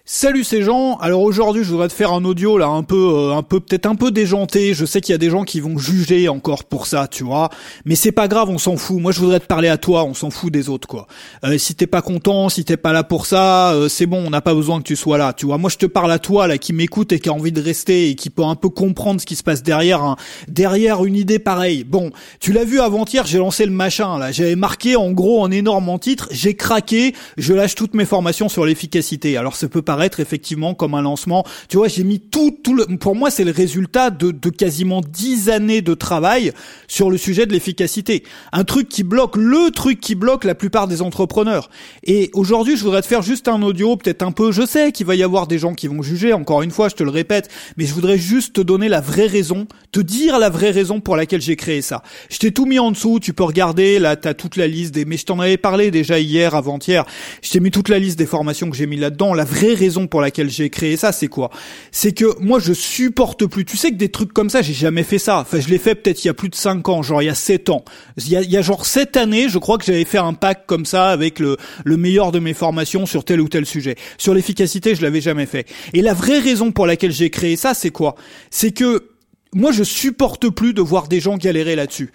Salut ces gens. Alors aujourd'hui, je voudrais te faire un audio là un peu peut-être un peu déjanté. Je sais qu'il y a des gens qui vont juger encore pour ça, tu vois. Mais c'est pas grave, on s'en fout. Moi, je voudrais te parler à toi, on s'en fout des autres quoi. Si t'es pas content, si t'es pas là pour ça, c'est bon, on n'a pas besoin que tu sois là, tu vois. Moi, je te parle à toi là qui m'écoute et qui a envie de rester et qui peut un peu comprendre ce qui se passe derrière une idée pareille. Bon, tu l'as vu avant-hier, j'ai lancé le machin là. J'avais marqué en gros en énorme en titre, j'ai craqué, je lâche toutes mes formations sur l'efficacité. Alors ça peut paraître effectivement comme un lancement. Tu vois, j'ai mis pour moi, c'est le résultat de quasiment 10 années de travail sur le sujet de l'efficacité. Le truc qui bloque la plupart des entrepreneurs. Et aujourd'hui, je voudrais te faire juste un audio, peut-être un peu, je sais qu'il va y avoir des gens qui vont juger, encore une fois, je te le répète, mais je voudrais juste te donner la vraie raison, te dire la vraie raison pour laquelle j'ai créé ça. Je t'ai tout mis en dessous, tu peux regarder, là, t'as toute la liste mais je t'en avais parlé déjà hier, avant-hier, je t'ai mis toute la liste des formations que j'ai mis là-dedans. La vraie raison pour laquelle j'ai créé ça, c'est quoi? C'est que moi, je supporte plus. Tu sais que des trucs comme ça, j'ai jamais fait ça. Enfin, je l'ai fait peut-être il y a plus de 5 ans, genre il y a 7 ans. Il y a genre 7 années, je crois que j'avais fait un pack comme ça avec le meilleur de mes formations sur tel ou tel sujet. Sur l'efficacité, je l'avais jamais fait. Et la vraie raison pour laquelle j'ai créé ça, c'est quoi? C'est que moi, je supporte plus de voir des gens galérer là-dessus.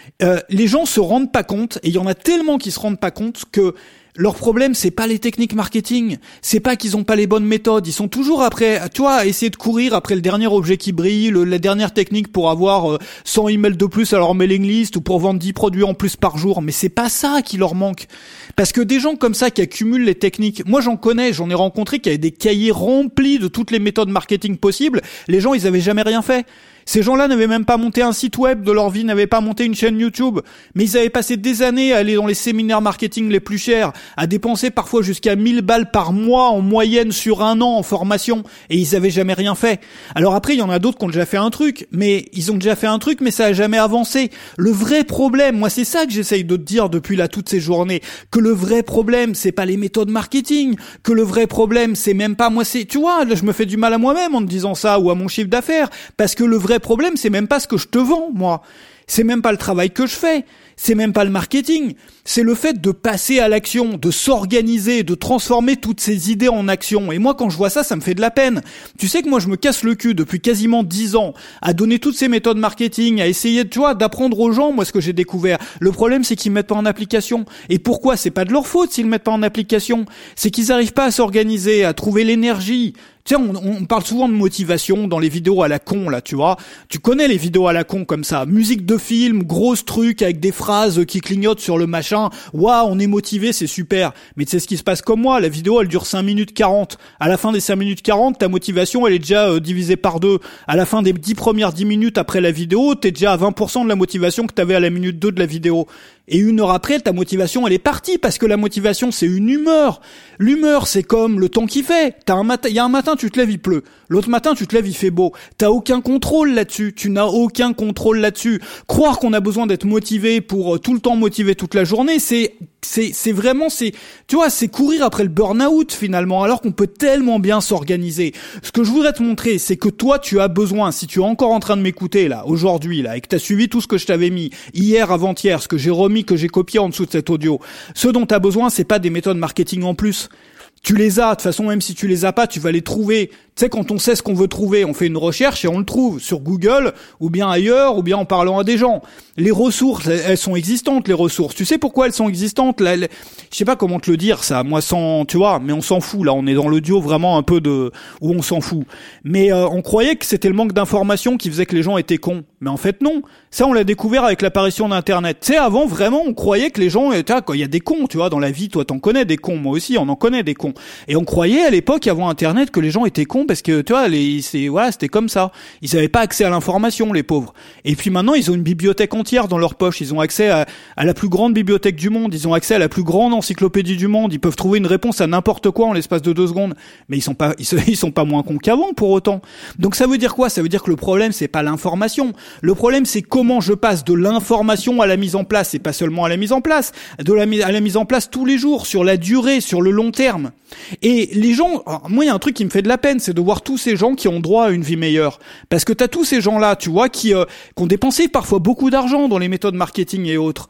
Les gens se rendent pas compte, et il y en a tellement qui se rendent pas compte que leur problème, c'est pas les techniques marketing, c'est pas qu'ils ont pas les bonnes méthodes, ils sont toujours après, tu vois, à essayer de courir après le dernier objet qui brille, la dernière technique pour avoir 100 emails de plus à leur mailing list ou pour vendre 10 produits en plus par jour, mais c'est pas ça qui leur manque. Parce que des gens comme ça qui accumulent les techniques, moi j'en ai rencontré qui avaient des cahiers remplis de toutes les méthodes marketing possibles, les gens ils avaient jamais rien fait. Ces gens-là n'avaient même pas monté un site web de leur vie, n'avaient pas monté une chaîne YouTube, mais ils avaient passé des années à aller dans les séminaires marketing les plus chers, à dépenser parfois jusqu'à 1000 balles par mois en moyenne sur un an en formation, et ils avaient jamais rien fait. Alors après, il y en a d'autres qui ont déjà fait un truc, mais ça a jamais avancé. Le vrai problème, moi c'est ça que j'essaye de te dire depuis là toutes ces journées, que le vrai problème, c'est pas les méthodes marketing, que le vrai problème, c'est même pas moi, tu vois, là je me fais du mal à moi-même en te disant ça, ou à mon chiffre d'affaires, parce que le vrai problème, c'est même pas ce que je te vends, moi. C'est même pas le travail que je fais. C'est même pas le marketing. C'est le fait de passer à l'action, de s'organiser, de transformer toutes ces idées en action. Et moi, quand je vois ça, ça me fait de la peine. Tu sais que moi, je me casse le cul depuis quasiment 10 ans à donner toutes ces méthodes marketing, à essayer, tu vois, d'apprendre aux gens, moi, ce que j'ai découvert. Le problème, c'est qu'ils mettent pas en application. Et pourquoi? C'est pas de leur faute s'ils mettent pas en application. C'est qu'ils arrivent pas à s'organiser, à trouver l'énergie. Tu sais, on parle souvent de motivation dans les vidéos à la con, là, tu vois. Tu connais les vidéos à la con comme ça. Musique de film, gros trucs avec des phrases qui clignotent sur le machin. Waouh, on est motivé, c'est super. Mais tu sais ce qui se passe comme moi. La vidéo, elle dure 5 minutes 40. À la fin des 5 minutes 40, ta motivation, elle est déjà divisée par 2. À la fin des 10 minutes après la vidéo, t'es déjà à 20% de la motivation que t'avais à la minute 2 de la vidéo. Et 1 heure après, ta motivation, elle est partie, parce que la motivation, c'est une humeur. L'humeur, c'est comme le temps qu'il fait. Il y a un matin, tu te lèves, il pleut. L'autre matin, tu te lèves, il fait beau. T'as aucun contrôle là-dessus. Tu n'as aucun contrôle là-dessus. Croire qu'on a besoin d'être motivé pour tout le temps motiver toute la journée, c'est vraiment, tu vois, c'est courir après le burn-out finalement, alors qu'on peut tellement bien s'organiser. Ce que je voudrais te montrer, c'est que toi, tu as besoin, si tu es encore en train de m'écouter là, aujourd'hui là, et que t'as suivi tout ce que je t'avais mis hier, avant-hier, ce que j'ai remis, que j'ai copié en dessous de cet audio, ce dont t'as besoin, c'est pas des méthodes marketing en plus. Tu les as, de toute façon, même si tu les as pas, tu vas les trouver. Tu sais, quand on sait ce qu'on veut trouver, on fait une recherche et on le trouve sur Google, ou bien ailleurs, ou bien en parlant à des gens. Les ressources, elles sont existantes, les ressources. Tu sais pourquoi elles sont existantes? Là, je sais pas comment te le dire, ça. Moi, tu vois, mais on s'en fout, là. On est dans l'audio vraiment un peu où on s'en fout. Mais on croyait que c'était le manque d'informations qui faisait que les gens étaient cons. Mais en fait, non. Ça, on l'a découvert avec l'apparition d'Internet. Tu sais, avant, vraiment, on croyait que les gens, tu vois, il y a des cons, tu vois, dans la vie, toi, t'en connais des cons. Moi aussi, on en connaît des cons. Et on croyait, à l'époque, avant Internet, que les gens étaient cons parce que, tu vois, c'était comme ça. Ils avaient pas accès à l'information, les pauvres. Et puis maintenant, ils ont une bibliothèque entière dans leur poche. Ils ont accès à la plus grande bibliothèque du monde. Ils ont accès à la plus grande encyclopédie du monde. Ils peuvent trouver une réponse à n'importe quoi en l'espace de 2 secondes. Mais ils sont pas moins cons qu'avant, pour autant. Donc ça veut dire quoi? Ça veut dire que le problème, c'est pas l'information. Le problème, c'est comment je passe de l'information à la mise en place. Et pas seulement à la mise en place. À la mise en place tous les jours, sur la durée, sur le long terme. Et les gens, moi il y a un truc qui me fait de la peine, c'est de voir tous ces gens qui ont droit à une vie meilleure. Parce que t'as tous ces gens-là, tu vois, qui ont dépensé parfois beaucoup d'argent dans les méthodes marketing et autres.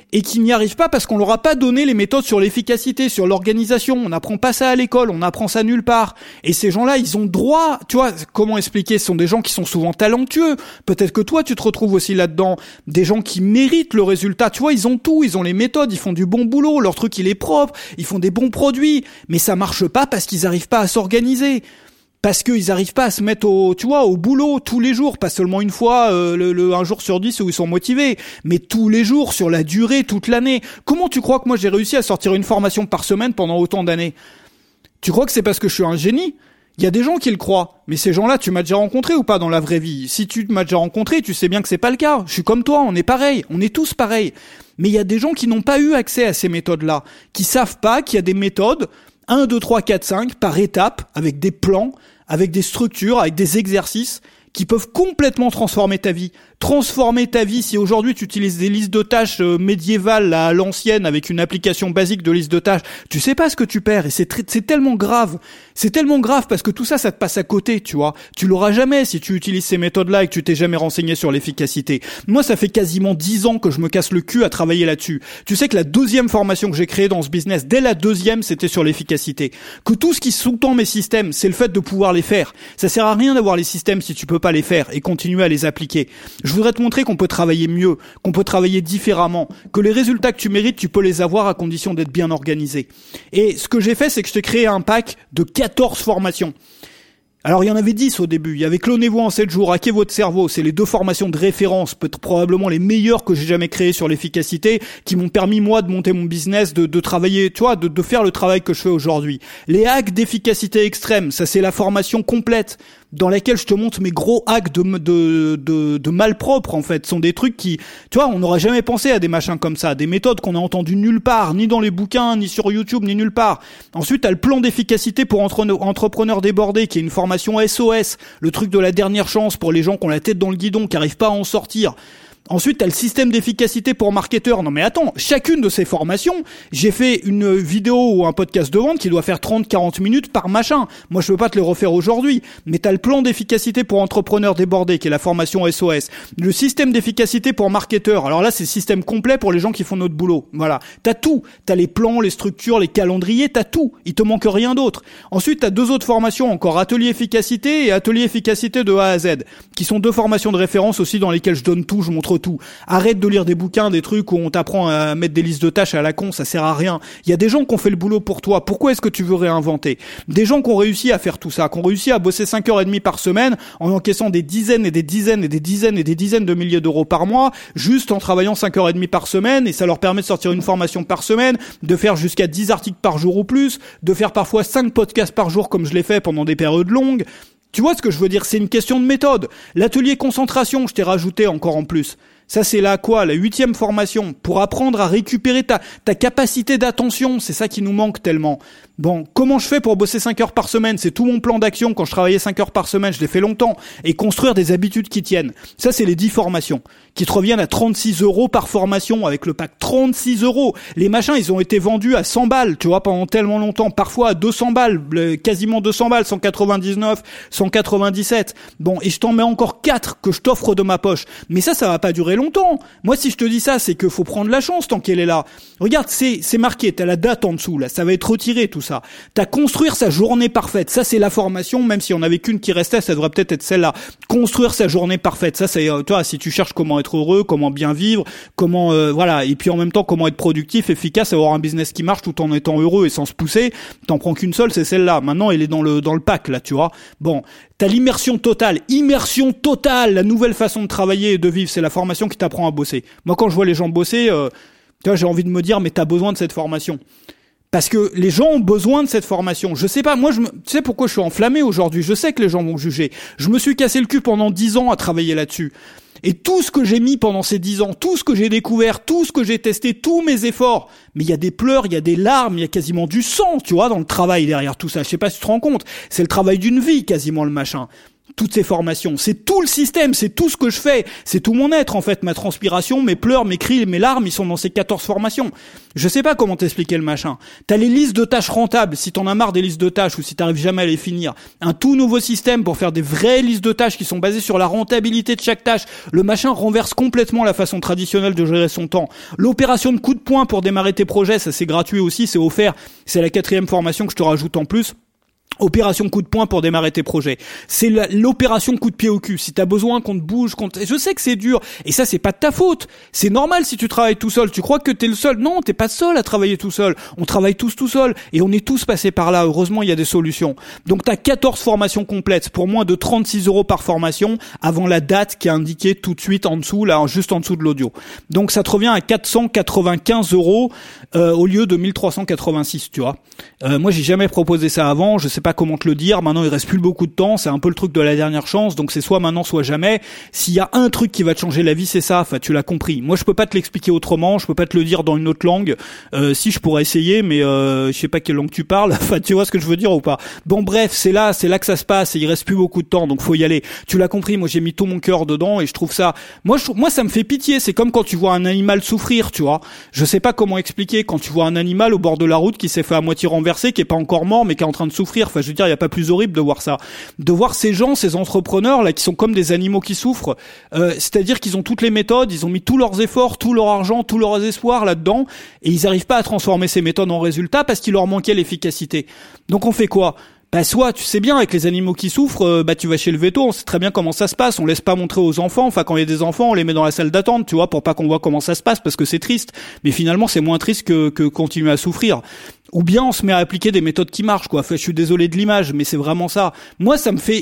et qui n'y arrivent pas parce qu'on leur a pas donné les méthodes sur l'efficacité, sur l'organisation. On n'apprend pas ça à l'école, on apprend ça nulle part. Et ces gens-là, ils ont droit, tu vois, comment expliquer, ce sont des gens qui sont souvent talentueux. Peut-être que toi, tu te retrouves aussi là-dedans. Des gens qui méritent le résultat. Tu vois, ils ont tout, ils ont les méthodes, ils font du bon boulot, leur truc, il est propre, ils font des bons produits. Mais ça marche pas parce qu'ils arrivent pas à s'organiser. Parce qu'ils arrivent pas à se mettre au boulot tous les jours, pas seulement une fois, un jour sur 10 où ils sont motivés, mais tous les jours, sur la durée, toute l'année. Comment tu crois que moi j'ai réussi à sortir une formation par semaine pendant autant d'années? Tu crois que c'est parce que je suis un génie? Il y a des gens qui le croient, mais ces gens-là, tu m'as déjà rencontré ou pas dans la vraie vie? Si tu m'as déjà rencontré, tu sais bien que c'est pas le cas. Je suis comme toi, on est pareil, on est tous pareils. Mais il y a des gens qui n'ont pas eu accès à ces méthodes-là, qui savent pas qu'il y a des méthodes 1, 2, 3, 4, 5 par étape, avec des plans, avec des structures, avec des exercices qui peuvent complètement transformer ta vie. Transformer ta vie, si aujourd'hui tu utilises des listes de tâches médiévales à l'ancienne avec une application basique de liste de tâches, tu sais pas ce que tu perds et c'est tellement grave. C'est tellement grave parce que tout ça, ça te passe à côté, tu vois. Tu l'auras jamais si tu utilises ces méthodes-là et que tu t'es jamais renseigné sur l'efficacité. Moi, ça fait quasiment 10 ans que je me casse le cul à travailler là-dessus. Tu sais que la 2e formation que j'ai créée dans ce business, dès la 2e, c'était sur l'efficacité. Que tout ce qui sous-tend mes systèmes, c'est le fait de pouvoir les faire. Ça sert à rien d'avoir les systèmes si tu peux pas les faire et continuer à les appliquer. Je voudrais te montrer qu'on peut travailler mieux, qu'on peut travailler différemment, que les résultats que tu mérites, tu peux les avoir à condition d'être bien organisé. Et ce que j'ai fait, c'est que je t'ai créé un pack de 14 formations. Alors il y en avait 10 au début, il y avait Clonez-vous en 7 jours, Hackez votre cerveau, c'est les 2 formations de référence, peut-être probablement les meilleures que j'ai jamais créées sur l'efficacité, qui m'ont permis moi de monter mon business, de travailler, tu vois, de faire le travail que je fais aujourd'hui. Les hacks d'efficacité extrême, ça c'est la formation complète, dans laquelle je te montre mes gros hacks de malpropre en fait. Ce sont des trucs qui, tu vois, on n'aurait jamais pensé à des machins comme ça, des méthodes qu'on a entendues nulle part, ni dans les bouquins, ni sur YouTube, ni nulle part. Ensuite, t'as le plan d'efficacité pour entrepreneurs débordés, qui est une formation SOS, le truc de la dernière chance pour les gens qui ont la tête dans le guidon, qui arrivent pas à en sortir. Ensuite, t'as le système d'efficacité pour marketeurs. Non mais attends, chacune de ces formations, j'ai fait une vidéo ou un podcast de vente qui doit faire 30-40 minutes par machin. Moi, je peux pas te le refaire aujourd'hui. Mais t'as le plan d'efficacité pour entrepreneurs débordés, qui est la formation SOS. Le système d'efficacité pour marketeurs. Alors là, c'est le système complet pour les gens qui font notre boulot. Voilà. T'as tout. T'as les plans, les structures, les calendriers, t'as tout. Il te manque rien d'autre. Ensuite, t'as 2 autres formations encore. Atelier efficacité et atelier efficacité de A à Z. Qui sont 2 formations de référence aussi dans lesquelles je donne tout, je montre tout. Arrête de lire des bouquins, des trucs où on t'apprend à mettre des listes de tâches à la con, ça sert à rien. Il y a des gens qui ont fait le boulot pour toi. Pourquoi est-ce que tu veux réinventer? Des gens qui ont réussi à faire tout ça, qui ont réussi à bosser 5h30 par semaine en encaissant des dizaines et des dizaines et des dizaines et des dizaines de milliers d'euros par mois, juste en travaillant 5h30 par semaine, et ça leur permet de sortir une formation par semaine, de faire jusqu'à 10 articles par jour ou plus, de faire parfois 5 podcasts par jour comme je l'ai fait pendant des périodes longues. Tu vois ce que je veux dire? C'est une question de méthode. L'atelier concentration, je t'ai rajouté encore en plus. Ça, c'est la 8e formation, pour apprendre à récupérer ta capacité d'attention. C'est ça qui nous manque tellement. Bon, comment je fais pour bosser 5 heures par semaine? C'est tout mon plan d'action. Quand je travaillais 5 heures par semaine, je l'ai fait longtemps. Et construire des habitudes qui tiennent. Ça, c'est les 10 formations, qui te reviennent à 36 € par formation, avec le pack 36 €. Les machins, ils ont été vendus à 100 balles, tu vois, pendant tellement longtemps. Parfois à 200 balles, quasiment 200 balles, 199, 197. Bon, et je t'en mets encore 4 que je t'offre de ma poche. Mais ça va pas durer longtemps. Moi, si je te dis ça, c'est que faut prendre la chance tant qu'elle est là. Regarde, c'est marqué, t'as la date en dessous, là. Ça va être retiré, tout ça. T'as construire sa journée parfaite. Ça, c'est la formation, même si on avait qu'une qui restait, ça devrait peut-être être celle-là. Construire sa journée parfaite. Ça, c'est, toi, si tu cherches comment être heureux, comment bien vivre, comment, voilà. Et puis, en même temps, comment être productif, efficace, avoir un business qui marche tout en étant heureux et sans se pousser. T'en prends qu'une seule, c'est celle-là. Maintenant, elle est dans le pack, là, tu vois. Bon. T'as l'immersion totale, la nouvelle façon de travailler et de vivre, c'est la formation qui t'apprend à bosser. Moi, quand je vois les gens bosser, tu vois, j'ai envie de me dire, mais t'as besoin de cette formation. Parce que les gens ont besoin de cette formation. Je sais pas, moi, tu sais pourquoi je suis enflammé aujourd'hui? Je sais que les gens vont juger. Je me suis cassé le cul pendant 10 ans à travailler là-dessus. Et tout ce que j'ai mis pendant ces 10 ans, tout ce que j'ai découvert, tout ce que j'ai testé, tous mes efforts, mais il y a des pleurs, il y a des larmes, il y a quasiment du sang, tu vois, dans le travail derrière tout ça. Je sais pas si tu te rends compte. C'est le travail d'une vie, quasiment, le machin. toutes ces formations. C'est tout le système, c'est tout ce que je fais, c'est tout mon être en fait, ma transpiration, mes pleurs, mes cris, mes larmes, ils sont dans ces 14 formations. Je sais pas comment t'expliquer le machin. T'as les listes de tâches rentables, si t'en as marre des listes de tâches ou si t'arrives jamais à les finir. Un tout nouveau système pour faire des vraies listes de tâches qui sont basées sur la rentabilité de chaque tâche. Le machin renverse complètement la façon traditionnelle de gérer son temps. L'opération de coup de poing pour démarrer tes projets, ça c'est gratuit aussi, c'est offert. C'est la 4e formation que je te rajoute en plus. Opération coup de poing pour démarrer tes projets. C'est l'opération coup de pied au cul. Si t'as besoin qu'on te bouge, je sais que c'est dur. Et ça, c'est pas de ta faute. C'est normal si tu travailles tout seul. Tu crois que t'es le seul. Non, t'es pas seul à travailler tout seul. On travaille tous tout seul. Et on est tous passés par là. Heureusement, il y a des solutions. Donc t'as 14 formations complètes pour moins de 36 € par formation avant la date qui est indiquée tout de suite en dessous, là, juste en dessous de l'audio. Donc ça te revient à 495 € au lieu de 1386, tu vois. Moi, j'ai jamais proposé ça avant. Je sais pas comment te le dire. Maintenant, il reste plus beaucoup de temps. C'est un peu le truc de la dernière chance. Donc, c'est soit maintenant, soit jamais. S'il y a un truc qui va te changer la vie, c'est ça. Enfin, tu l'as compris. Moi, je peux pas te l'expliquer autrement. Je peux pas te le dire dans une autre langue. Si, je pourrais essayer, mais je sais pas quelle langue tu parles. Enfin, tu vois ce que je veux dire ou pas? Bon, bref, c'est là que ça se passe. Et il reste plus beaucoup de temps. Donc, faut y aller. Tu l'as compris. Moi, j'ai mis tout mon cœur dedans et je trouve ça. Moi, ça me fait pitié. C'est comme quand tu vois un animal souffrir, tu vois. Je sais pas comment expliquer quand tu vois un animal au bord de la route qui s'est fait à moitié renverser, qui est pas encore mort, mais qui est en train de souffrir. Enfin, je veux dire, il y a pas plus horrible de voir ça. De voir ces gens, ces entrepreneurs là qui sont comme des animaux qui souffrent, c'est-à-dire qu'ils ont toutes les méthodes, ils ont mis tous leurs efforts, tout leur argent, tous leurs espoirs là-dedans et ils arrivent pas à transformer ces méthodes en résultats parce qu'il leur manquait l'efficacité. Donc on fait quoi? Bah soit tu sais bien avec les animaux qui souffrent, tu vas chez le veto, on sait très bien comment ça se passe, on laisse pas montrer aux enfants, enfin quand il y a des enfants, on les met dans la salle d'attente, tu vois, pour pas qu'on voit comment ça se passe parce que c'est triste. Mais finalement, c'est moins triste que continuer à souffrir. Ou bien on se met à appliquer des méthodes qui marchent, quoi. Enfin, je suis désolé de l'image, mais c'est vraiment ça. Moi, ça me fait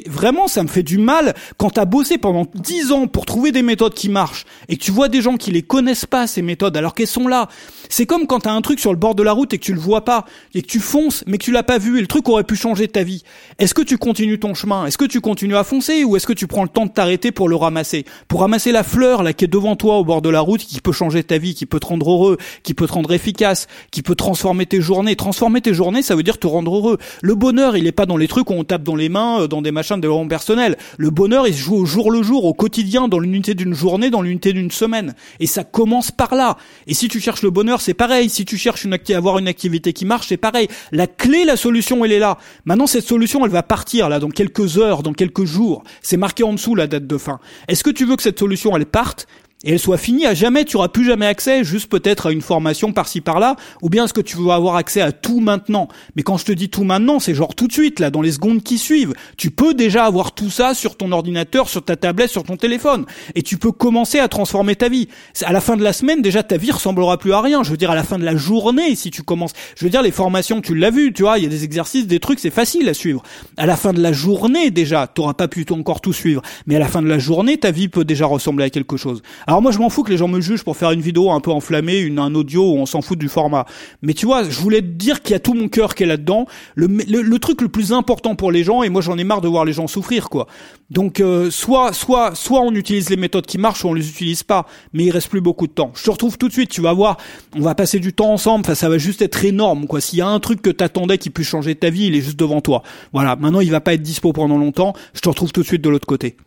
du mal quand t'as bossé pendant 10 ans pour trouver des méthodes qui marchent et que tu vois des gens qui les connaissent pas, ces méthodes, alors qu'elles sont là. C'est comme quand t'as un truc sur le bord de la route et que tu le vois pas, et que tu fonces, mais que tu l'as pas vu et le truc aurait pu changer ta vie. Est-ce que tu continues ton chemin? Est-ce que tu continues à foncer ou est-ce que tu prends le temps de t'arrêter pour le ramasser? Pour ramasser la fleur, là, qui est devant toi au bord de la route, qui peut changer ta vie, qui peut te rendre heureux, qui peut te rendre efficace, qui peut transformer tes journées. Transformer tes journées, ça veut dire te rendre heureux. Le bonheur, il est pas dans les trucs où on tape dans les mains, dans des machins de développement personnel. Le bonheur, il se joue au jour le jour, au quotidien, dans l'unité d'une journée, dans l'unité d'une semaine. Et ça commence par là. Et si tu cherches le bonheur, c'est pareil. Si tu cherches avoir une activité qui marche, c'est pareil. La clé, la solution, elle est là. Maintenant, cette solution, elle va partir, là, dans quelques heures, dans quelques jours. C'est marqué en dessous, la date de fin. Est-ce que tu veux que cette solution, elle parte? Et elle soit finie à jamais, tu auras plus jamais accès, juste peut-être à une formation par-ci par-là, ou bien est-ce que tu veux avoir accès à tout maintenant? Mais quand je te dis tout maintenant, c'est genre tout de suite, là, dans les secondes qui suivent. Tu peux déjà avoir tout ça sur ton ordinateur, sur ta tablette, sur ton téléphone. Et tu peux commencer à transformer ta vie. À la fin de la semaine, déjà, ta vie ressemblera plus à rien. Je veux dire, à la fin de la journée, si tu commences, je veux dire, les formations, tu l'as vu, tu vois, il y a des exercices, des trucs, c'est facile à suivre. À la fin de la journée, déjà, t'auras pas pu encore tout suivre. Mais à la fin de la journée, ta vie peut déjà ressembler à quelque chose. Alors moi, je m'en fous que les gens me jugent pour faire une vidéo un peu enflammée, un audio où on s'en fout du format. Mais tu vois, je voulais te dire qu'il y a tout mon cœur qui est là-dedans. Le truc le plus important pour les gens, et moi j'en ai marre de voir les gens souffrir, quoi. Donc soit on utilise les méthodes qui marchent, soit on les utilise pas. Mais il reste plus beaucoup de temps. Je te retrouve tout de suite. Tu vas voir, on va passer du temps ensemble. Enfin, ça va juste être énorme, quoi. S'il y a un truc que t'attendais qui puisse changer ta vie, il est juste devant toi. Voilà. Maintenant, il va pas être dispo pendant longtemps. Je te retrouve tout de suite de l'autre côté.